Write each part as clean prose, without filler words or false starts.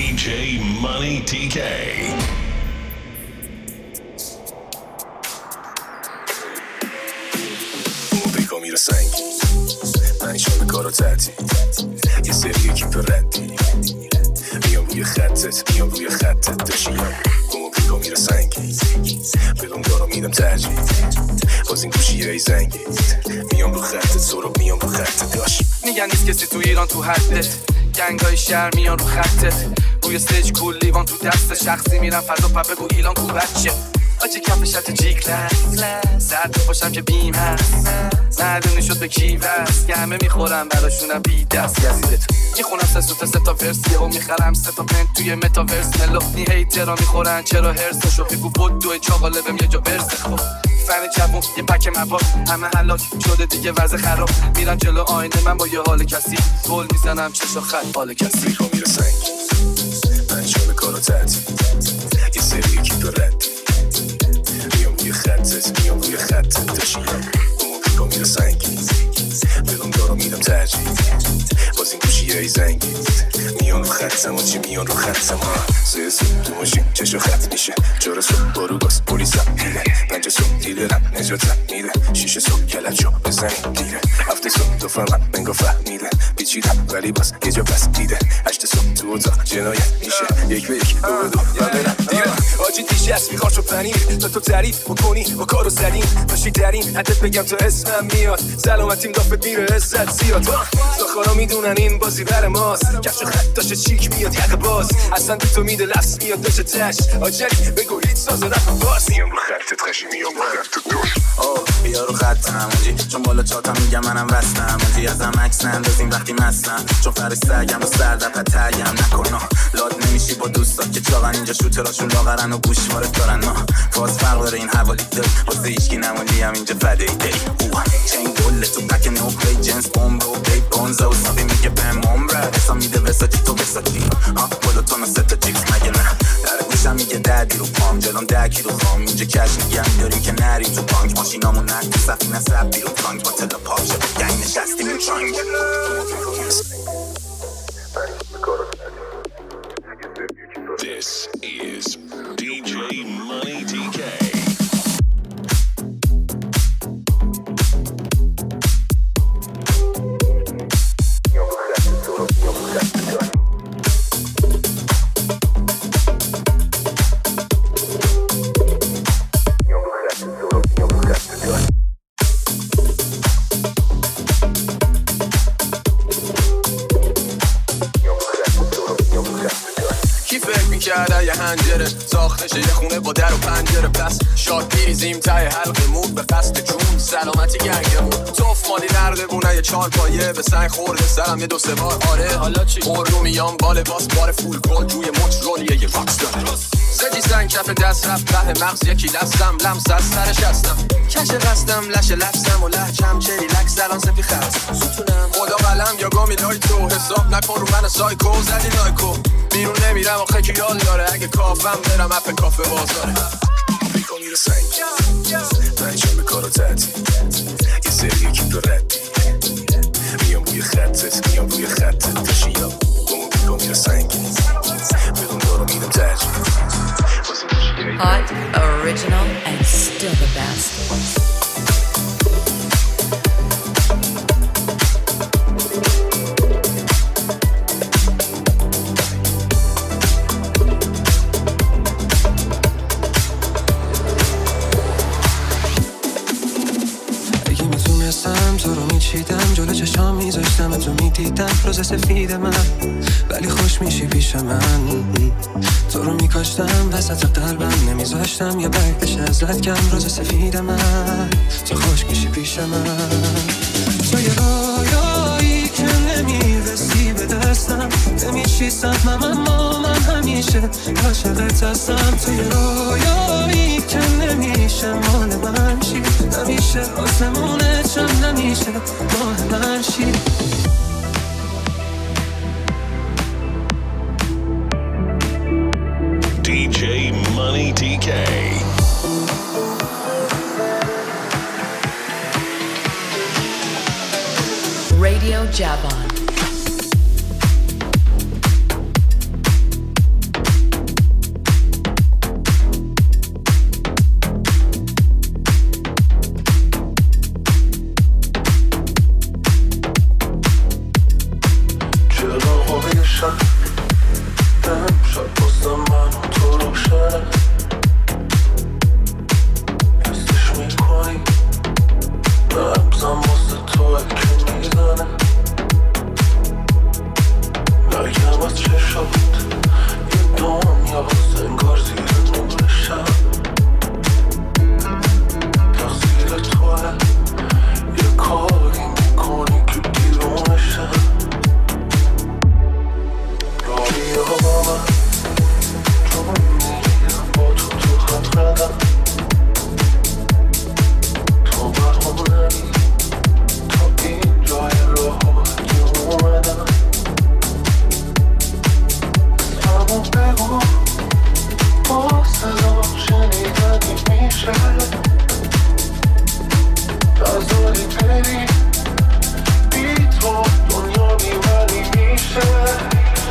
DJ Money TK. موبیکا میره سنگی منیشان به کارا تعطیل یه سری اکیپ ردی میام روی خطت داشیم موبیکا میره سنگی بدون دارا میدم ترجیح باز این گوشی ای زنگی میام رو خطت سراب میام رو خطت داشت میگن نیست کسی تو ایران تو حدت گنگای شهر میان رو خطت روی استیج کول لیوان تو دست شخصی میرن فضا پا بگو ایلان کو بچه آجی کف شرط جی کلاس سرد باشم که بیم هست معلوم نشد به کی وست که همه میخورم براشونم بی دست گزیدت میخونم سه تا ورسی و میخرم 3 تا پنت توی متاورس ملوفنی هیترا میخورن چرا هرسشو بگو بود دوی چاقاله بهم یه جا برسه خب فن جوون یه پک مواد همه حلاک شده دیگه وضع خراب میرم جلو آینه من با یه حال کسی گل میزنم چشا خط حال کسی موبیکا میره سنگی منیشان به کارا تعطیل یه سری اکیپ ردی میام روی خطت داشیم موبیکا میره سنگی بدون دارا میدم ترجیح باز این گوشی ای زنگی میان رو خطم و چی میان رو خطم سه تو ماشین چشو خط میشه 4 صبح بارو گاز پلیسم میره 5 صبح دیلرم نجاتم میده 6 صبح کلچو بزنیم دیره 7 صبح تو فهمم منگا فهمیده پیچیدم ولی باز یه جا بس دیده 8 صبح تو اتاق جنایت میشه 1 به 1 2 به 2 من برم دیره آجی دیشه است میخواد شو پنیر تو تعریف بکنی با کارو زدیم باشی درین حدت بگم تو اسمم میاد سلامتیم دافت میره عزت زیاد ساخارا میدونن این بازی بر ماست کفش خط داشته چیک میاد یقه باز اصلا تو میده لفظ میاد داشته تش آجلی بگو هیچ ساز رفت باز میام رو خطت خشی میام رو خطت دوش بیا رو خطم اونجی چون بالا چاتم میگم منم وستم اونجی ازم عکس نندازیم وقتی مستم چون فرستگم و سردپت تگم نکنم لاد نمیشی با دوستا که چاقن اینجا شوتراشون لاغرن و گوشواره دارن فاز فرق داره این حوالی داری واسه هیچکی نموندی هم اینجا فده ای داری چین گله تو پک نو پلی جنس بوم رو پی بونزا و سابی میگه بهم عمره حسا میده وساجی تو وساجی بالا تو نه 3 تا جیکس مگه نه در گوشم میگه دردی رو پام جلوم 10 کیلو خام اینجا کش میگم داریم که نریم تو بانک ماشینامون نکتی سفینه سب بیرون تانک با تلا پاپ شد گنگ نشستیم این ترانک This is DJ Money TK. کرده یه هنجره ساختشه یه خونه با در و پنجره پس شاد میریزیم تای حلقه مون به قصد جون سلامتی گنگمون توف مالی نرده بونه یه 4 پایه به سنگ خورده سرم یه 2-3 بار آره حالا چی؟ رو میام بال باس بار فول گل روی مچ رولیه یه راکس داره سجی سنگ کف دست رفت ته مغز یکی دستم لمس از سرش هستم کش قصدم لشه لفظم و لحجم چه ریلکس الان سفی خست ستونم خدا قلم یا گامی لایتو حساب نکن رو من سایکو زدی لایکو بیرون نمیرم آخه که یاد داره اگه کافم برم اپ کافه بازاره موبیکا میره سنگی منیشان به کارا تعطیل یه سری اکیپ ردی میام روی خطت داشیم موبیکا میره سنگی بدون دارا میدم ترجیح Hot, original, and still the best. تو رو میچیدم جلو چشام میذاشتم تو میدیدم روز سفید من ولی خوش میشی پیش من تو رو میکاشتم وسط قلبم نمیذاشتم یا برگ بشه ازت کم روز سفید من تو خوش میشی پیش من تو یه رویایی که نمیرسی به دستم نمیشی سهمم اما من همیشه عاشقت هستم تو یه رویایی که نمیشه مال من شی نمیشه آسمونه چم نمیشه مال من شی DJ Money TK. Radio Javon. میشه نزاری بری بی تو دنیا بیمنی میشه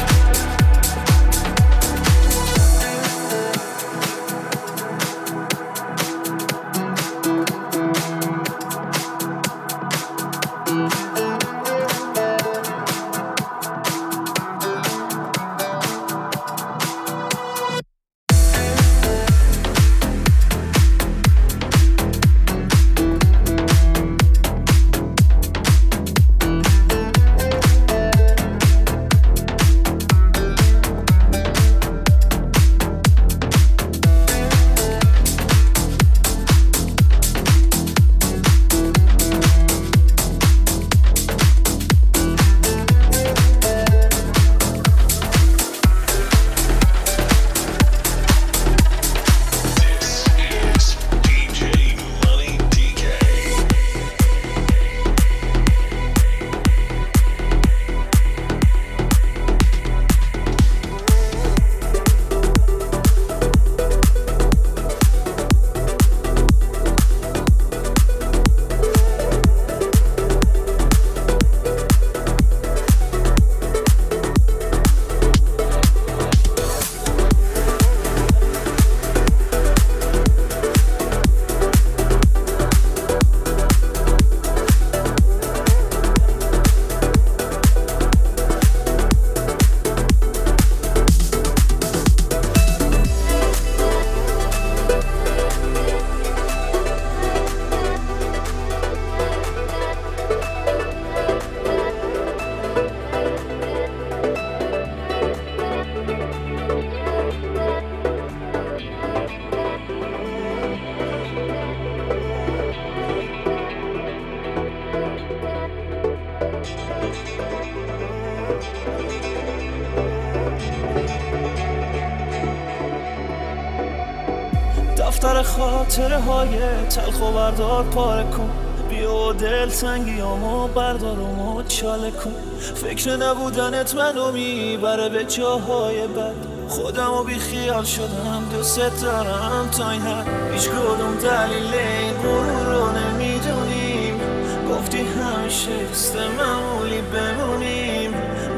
دفتر خاطره های تلخ و بردار پاره کن بیا و دل تنگیامو بردار و مچاله کن فکر نبودنت منو میبره به جاهای بد خودمو بی خیال شدم دوست دارم تا این حد هیچ کدوم دلیل این غرور رو نمیدونیم گفتی همیشه دست معمولی بمونیم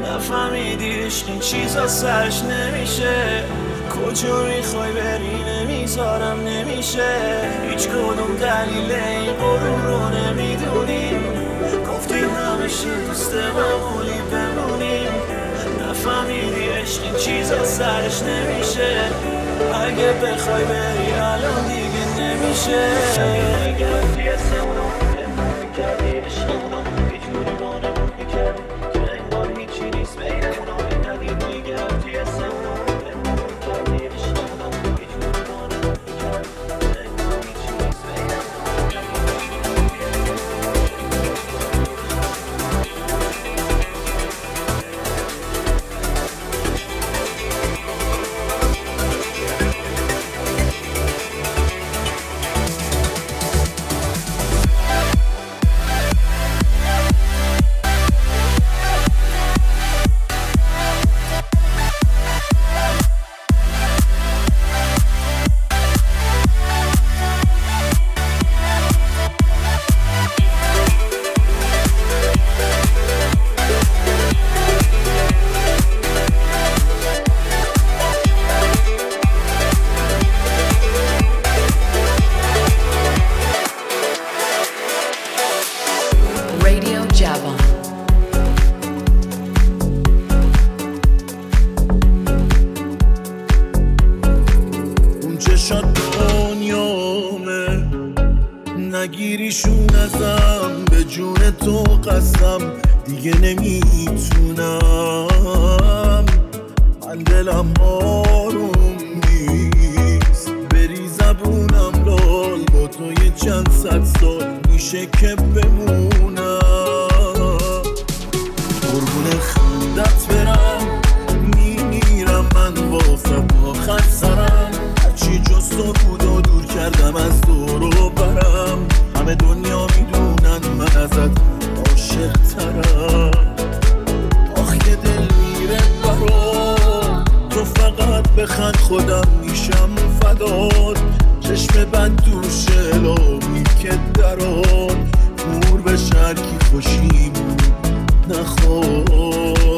نفهمیدی عشق این چیزا سرش نمیشه کجا میخوای بری نمیذارم نمیشه هیچ کدوم دلیل این غرور رو نمیدونیم گفتی همیشه دوست معمولی بمونیم نفهمیدی عشق این چیزا سرش نمیشه اگه بخوای بری الان دیگه نمیشه گرفتی اسمونو میکردی عشقمونو یه جوری بانمون میکردی که انگار هیچی نیست بینمونو ندیدی گرفتی اسمونو نگیریشون ازم به جون تو قسم دیگه نمیتونم من دلم آروم نیست بری زبونم لال با تو یه چند صد سال میشه که بمونم قربون خندت برم میمیرم من واسه آخر سرم هرچی جز تو بود و دور کردم از دور و برم همه دنیا میدونن من ازت عاشق ترم آخ که دل میره برام تو فقط بخند خودم میشم فدات چشم بد دور شلامی که دران پور به شرکی خوشیمون نخواه.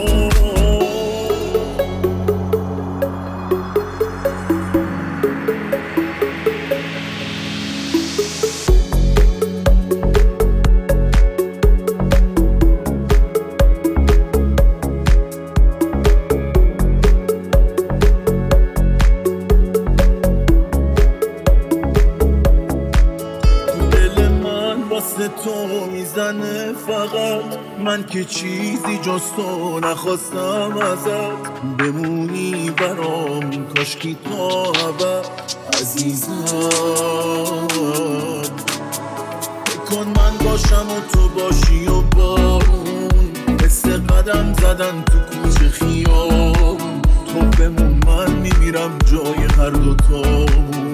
تو میزنه فقط من که چیزی جز تو نخواستم ازت، بمونی برام کاشکی تا ابد عزیزم. بکن من باشم و تو باشی و بارون، مثل قدم زدن تو کوچه خیابون. تو بمون من میمیرم جای هر دوتامون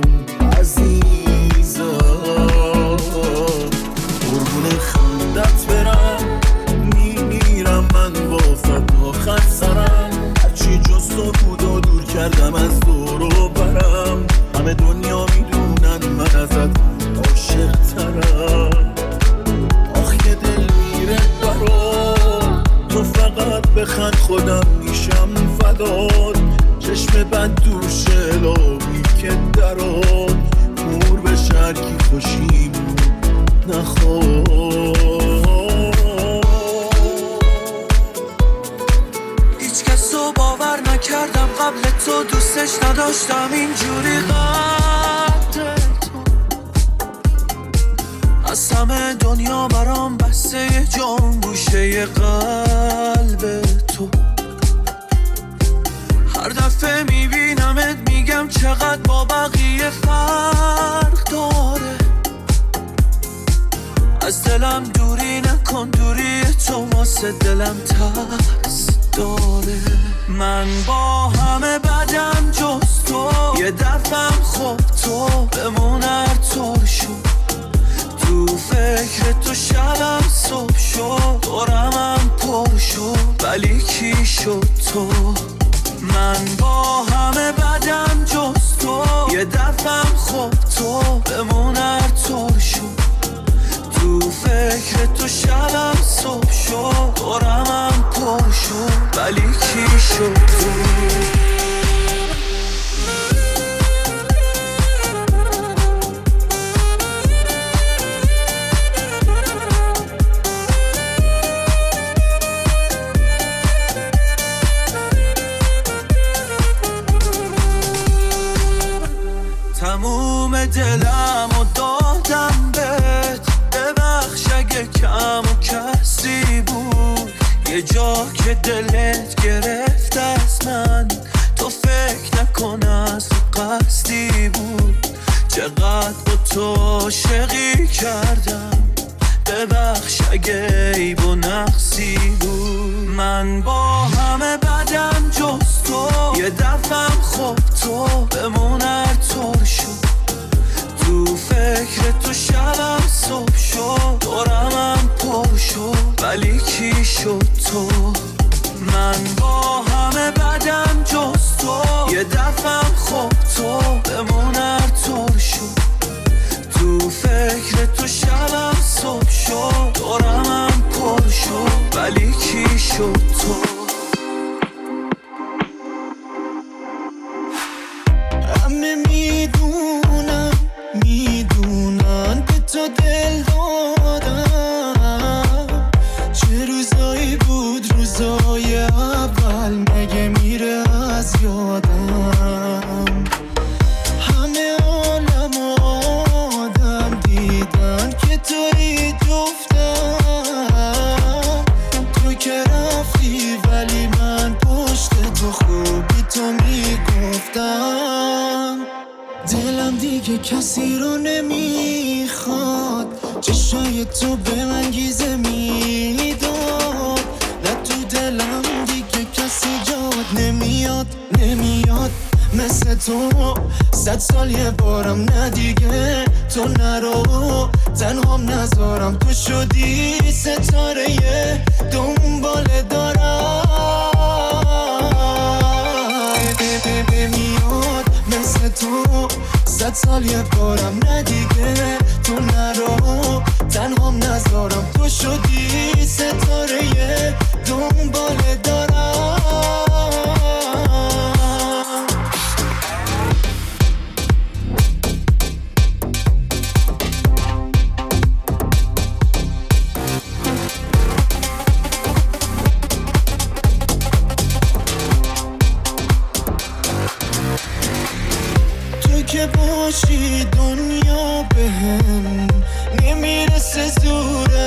عزیزم. قربون خندت برم میمیرم من با فدا خط سرم، هرچی جز تو بود و دور کردم از دور و برم. همه دنیا میدونن من ازت عاشق ترم. آخ یه دل میره برام، تو فقط بخند خودم میشم فدات. چشم بد دور شلامی که دران پور به شرکی خوشیمون نخواه. هیچ کس رو باور نکردم قبل تو، دوستش نداشتم اینجوری قدر تو. از همه دنیا برام بسته جان گوشه قلب تو. هر دفعه میبینمت میگم چقدر با بقیه فرق داره. از دلم دوری نکن، دوری تو واسه دلم ترس داره. من با همه بدم جز تو، یه دفعم خوب تو بمون هر طور شد. تو فکر تو شبم صبح شد، دورمم پر شد ولی کی شد تو. من با همه بدم جز تو، یه دفعم خوب تو بمون هر طور شد. تو فکر تو شبم صبح شد، دورمم پر شد ولی کی شد تو. تموم دلم و دادم بهت، ببخش اگه کم و کسی بود. یه جا که دلت گرفت از من، تو فکر نکن از قصدی بود. چقدر با تو عاشقی کردم، ببخش اگه عیب و نقصی بود. من با همه بدم جز تو، یه دفعم خوب تو بمون هر طور شد. تو فکر تو شبم صبح شد، دورمم پر شد ولی کی شد تو. من با همه بدم جز تو، یه دفعم خوب تو بمون هر طور شد. تو فکر تو شبم صبح شد، دورمم پر شد ولی کی شد تو. همه میدونن به تو دل دادم. چه روزایی بود روزای اول، مگه میره از یادم. همه عالم آدم دیدن که تویی جفتم. تو که رفتی ولی من پشت تو خوبی تو میگفتم. دلم دیگه کسی رو نمیخواد، چشای تو به من گیزه میداد. نه تو دلم دیگه کسی جاد نمیاد مثل تو. 100 سال یه بارم نه دیگه تو نرو، تنهام نذارم. تو شدی ستاره دنبال دارم. میاد مثل تو 100 سال یه بارم نه دیگه تو نرو تنهام نذارم تو شدی ستاره دنبال دارم تو که باشی دنیا بهم نمیرسه زورش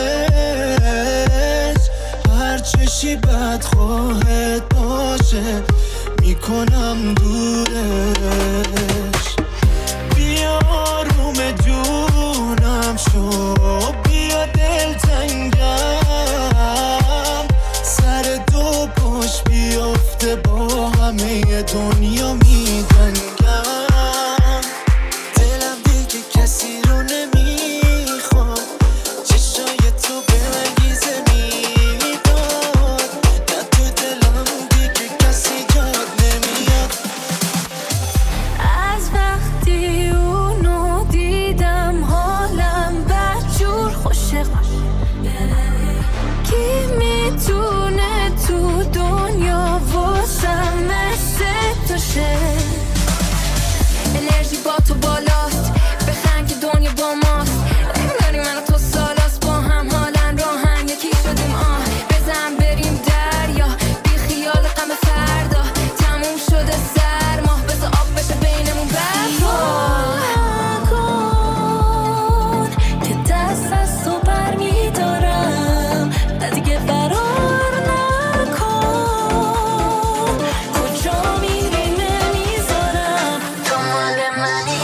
هر چشی بدخواهت باشه میکنم دورش بیا آروم جونم شو بیا دلتنگم سر دو باش بیافته با همه دنیا میدنگم دلم دیگه کسی رو نمیخواد چشای تو به من گیزه میداد نه تو دلم دیگه کسی جاد نمیاد از وقتی اونو دیدم حالم بدجور خوشه کی میتونه تو دنیا واسم مثل تو شه انرژی با تو بالاست بخند که دنیا با ماست نمیداری من و تو سالاست با هم حالن راهن یکی شدیم بزن بریم دریا بی خیال غم فردا تموم شده سرما بذار آب بشه بینمون برپا کن که دست از تو برمیدارم نه دیگه فرار نکن کجا میری نمیذارم تو مال منی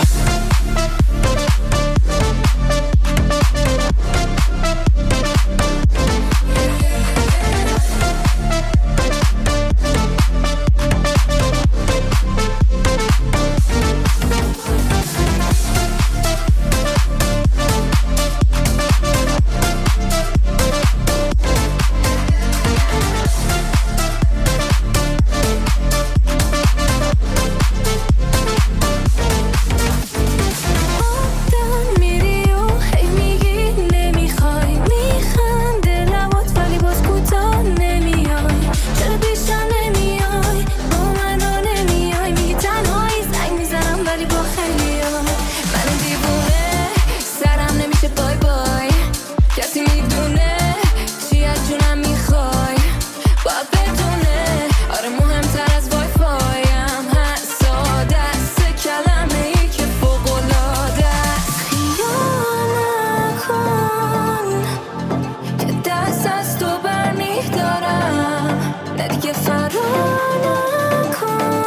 میری و هی میگی نمیخوای میخنده لبات ولی باز کوتاه نمیای چرا پیشم نمیای با من رو نمیای میگی تنهایی زنگ میزنم ولی با خیلیای من دیوونه سرم نمیشه بای بای کسی میدونه چی از جونم میخوای باید بدونه آره مهمتر از وای فایم حساد است کلمه ای که فوق‌العاده است خیال نکن که دست از تو برمیدارم نه دیگه فرار نکن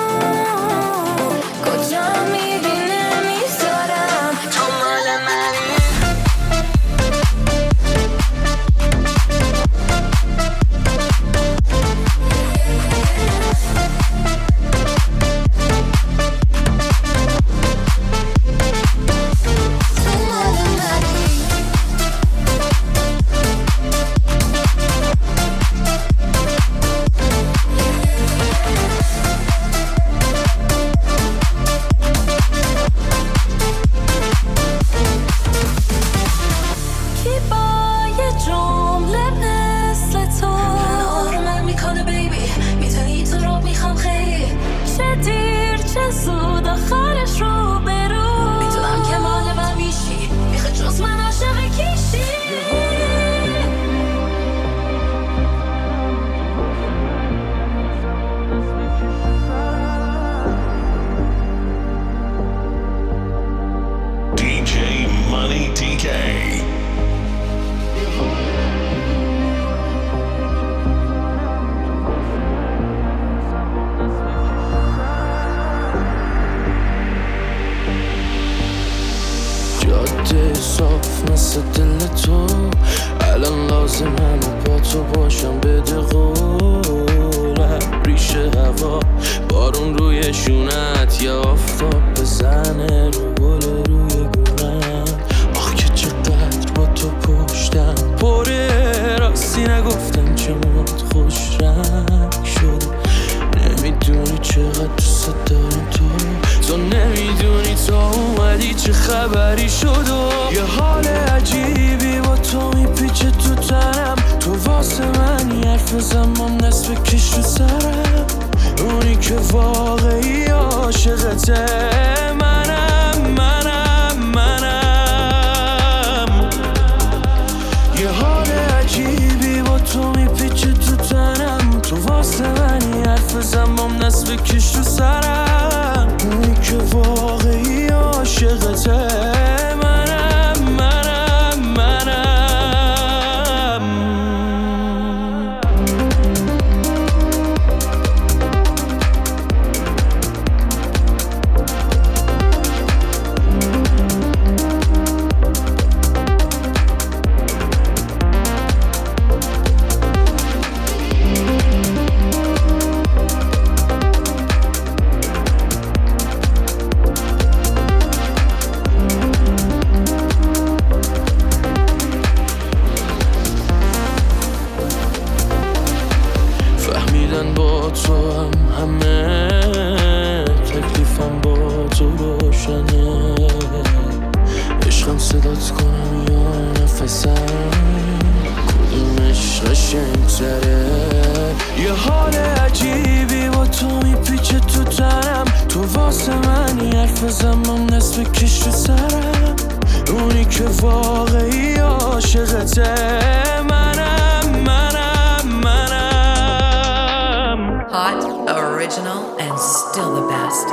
کجا میری نمیذارم تو مال منی تو مال منی کی با یه جمله مثل تو آرومم میکنه بیبی میتونی تو رو میخوام خیلی چه دیر چه زود آخرش رو برو میتونم که مال من میشی میخواد جز من عاشق کیشی DJ Money TK. جاده صاف مثل دل تو الان لازمم با تو باشم بده قولم ریشه هوا بارون روی شونت یا آفتاب بزنه رو گل روی گونت آخ که چقدر با تو پشتم پره راستی نگفتم چمات خوش رنگ شد نمیدونی چقدر دوست دارم تو نمیدونی تو اومد خبری شد و یه حال عجیبی با تو میپیچه تو تنم. تو واسه من یه حرف زمان دست بکش رو سرم. اونی که واقعی عاشقته منم. یه حال عجیبی با تو میپیچه تو تنم. تو واسه من یه حرف زمان دست بکش رو سرم. اونی که واقعی عاشقته یه حال عجیبی با تو میپیچه تو تنم. تو واسه من یه حرف زمان دست بکش رو سرم. اونی که واقعی عاشقته منم. Hot, original, and still the best.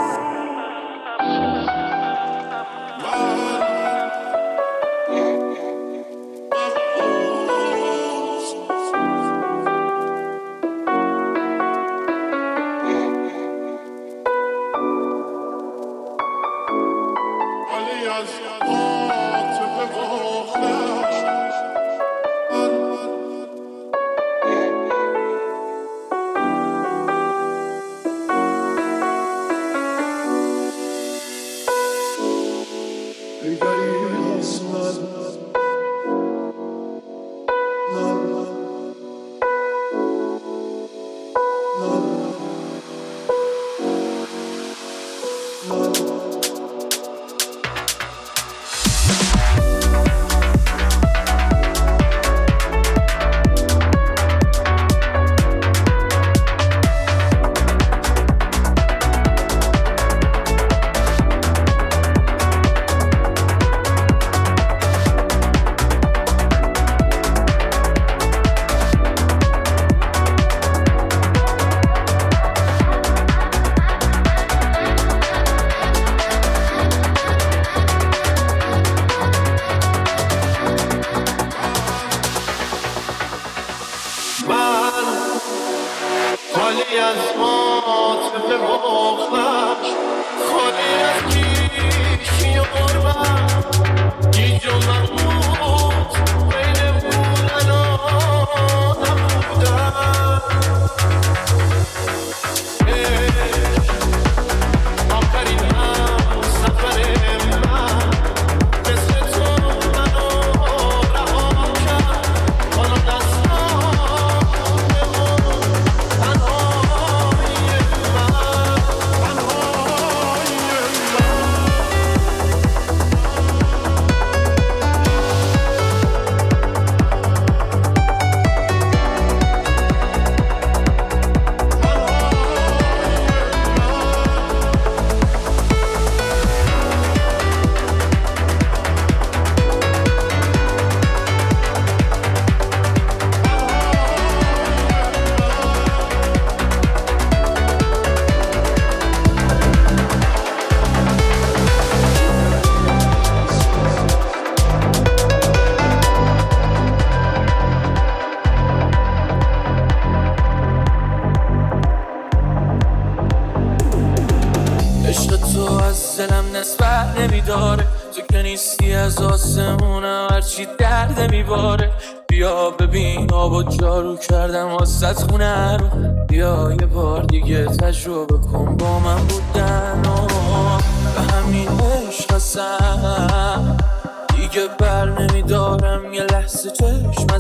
نمیداره. تو که نیستی از آسمونم هرچی درد میباره. بیا ببین آبا جارو کردم واسه خونه رو. بیا یه بار دیگه تجربه کن با من بودن و به همین عشق هستم. دیگه بر نمیدارم یه لحظه چشم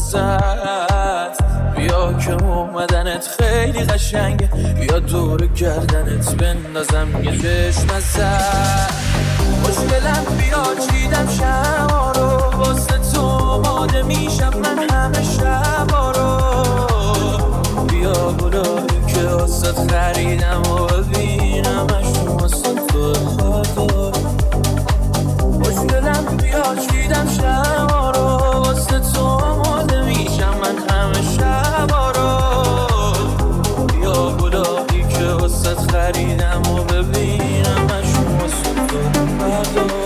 ازت. بیا که اومدنت خیلی قشنگه. بیا دور گردنت بندازم یه چشم ازت. خوشگلم بیا چیدم شما رو واسه تو آماده میشم من همه شبا رو بیا گلایی که واسه خریدم و ببینمشون واسه تو خاطر خوشگلم بیا چیدم شما رو واسه تو آماده میشم من همه شبا رو بیا گلایی که واسه خریدم و ببینمشون واسه تو خاطر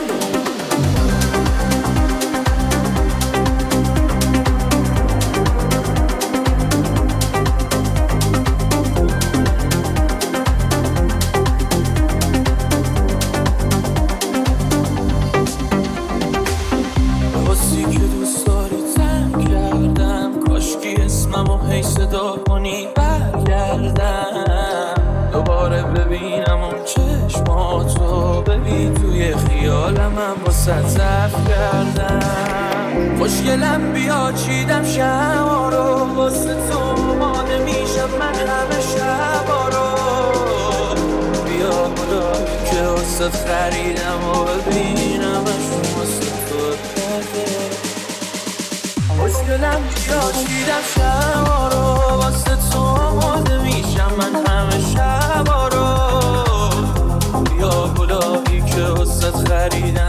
صدا کنی برگردم دوباره ببینم اون چشماتو ببین توی خیالم هم واسه ظرف کردم خوشگلم بیا چیدم شما رو واسه تو آماده میشم من همه شبا رو بیا گلایی که واسه خریدم و ببینمشون واسه تو خوشگلم بیا چیدم شما رو واسه تو آماده میشم من همه شبا رو بیا گلایی که واسه خریدم